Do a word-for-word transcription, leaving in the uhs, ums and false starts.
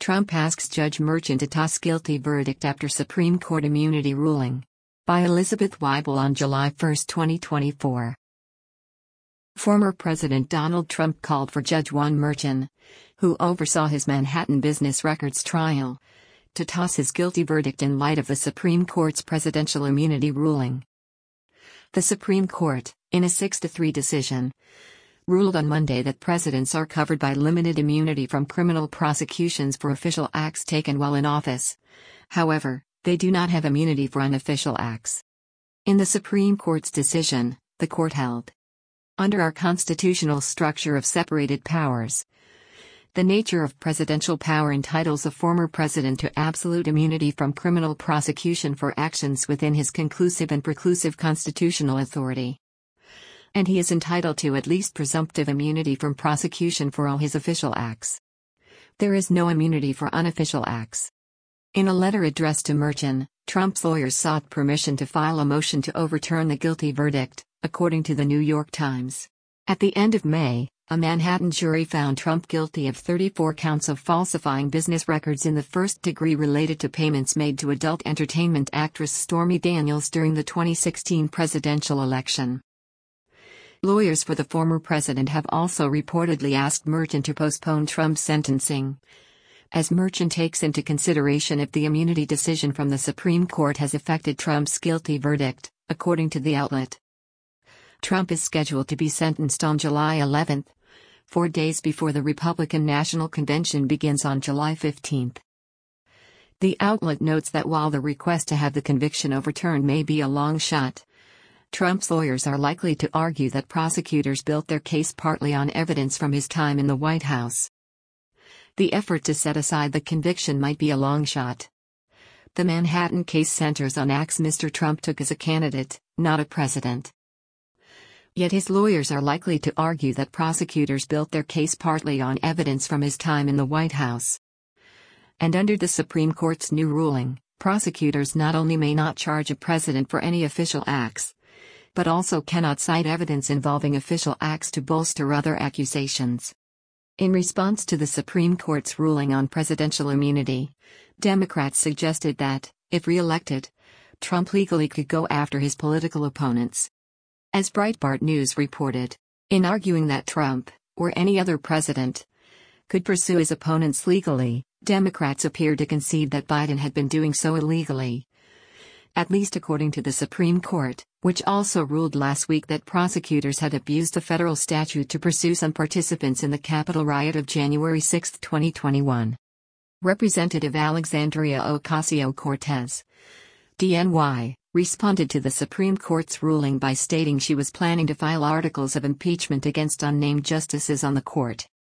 Trump asks Judge Merchan to toss guilty verdict after Supreme Court immunity ruling. By Elizabeth Weibel on July first, twenty twenty-four. Former President Donald Trump called for Judge Juan Merchan, who oversaw his Manhattan business records trial, to toss his guilty verdict in light of the Supreme Court's presidential immunity ruling. The Supreme Court, in a six to three decision, ruled on Monday that presidents are covered by limited immunity from criminal prosecutions for official acts taken while in office. However, they do not have immunity for unofficial acts. In the Supreme Court's decision, the court held, under our constitutional structure of separated powers, the nature of presidential power entitles a former president to absolute immunity from criminal prosecution for actions within his conclusive and preclusive constitutional authority. And he is entitled to at least presumptive immunity from prosecution for all his official acts. There is no immunity for unofficial acts. In a letter addressed to Merchan, Trump's lawyers sought permission to file a motion to overturn the guilty verdict, according to the New York Times. At the end of May, a Manhattan jury found Trump guilty of thirty-four counts of falsifying business records in the first degree related to payments made to adult entertainment actress Stormy Daniels during the twenty sixteen presidential election. Lawyers for the former president have also reportedly asked Merchan to postpone Trump's sentencing, as Merchan takes into consideration if the immunity decision from the Supreme Court has affected Trump's guilty verdict, according to the outlet. Trump is scheduled to be sentenced on July eleventh, four days before the Republican National Convention begins on July fifteenth. The outlet notes that while the request to have the conviction overturned may be a long shot, Trump's lawyers are likely to argue that prosecutors built their case partly on evidence from his time in the White House. The effort to set aside the conviction might be a long shot. The Manhattan case centers on acts Mister Trump took as a candidate, not a president. Yet his lawyers are likely to argue that prosecutors built their case partly on evidence from his time in the White House. And under the Supreme Court's new ruling, prosecutors not only may not charge a president for any official acts, but also cannot cite evidence involving official acts to bolster other accusations. In response to the Supreme Court's ruling on presidential immunity, Democrats suggested that, if re-elected, Trump legally could go after his political opponents. As Breitbart News reported, in arguing that Trump, or any other president, could pursue his opponents legally, Democrats appeared to concede that Biden had been doing so illegally. At least according to the Supreme Court, which also ruled last week that prosecutors had abused a federal statute to pursue some participants in the Capitol riot of January sixth, twenty twenty-one. Representative Alexandria Ocasio-Cortez, D N Y, responded to the Supreme Court's ruling by stating she was planning to file articles of impeachment against unnamed justices on the court.